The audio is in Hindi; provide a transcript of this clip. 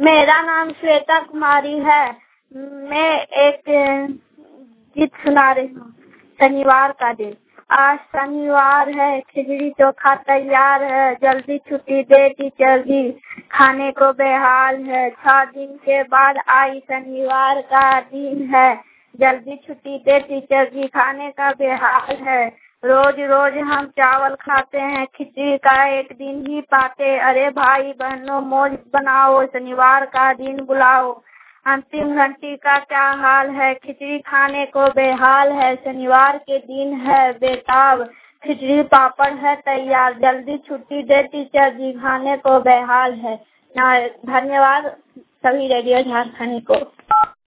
मेरा नाम श्वेता कुमारी है। मैं एक गीत सुना रही हूँ। शनिवार का दिन। आज शनिवार है, खिचड़ी चोखा तैयार है, जल्दी छुट्टी दे टीचर जी, खाने को बेहाल है। 6 दिन के बाद आई शनिवार का दिन है, जल्दी छुट्टी दे टीचर जी, खाने का बेहाल है। रोज रोज हम चावल खाते हैं, खिचड़ी का एक दिन ही पाते। अरे भाई बहनों मौज बनाओ, शनिवार का दिन बुलाओ। अंतिम घंटी का क्या हाल है, खिचड़ी खाने को बेहाल है। शनिवार के दिन है बेताब, खिचड़ी पापड़ है तैयार, जल्दी छुट्टी दे टीचर जी, खाने को बेहाल है। धन्यवाद सभी रेडियो झारखंड को।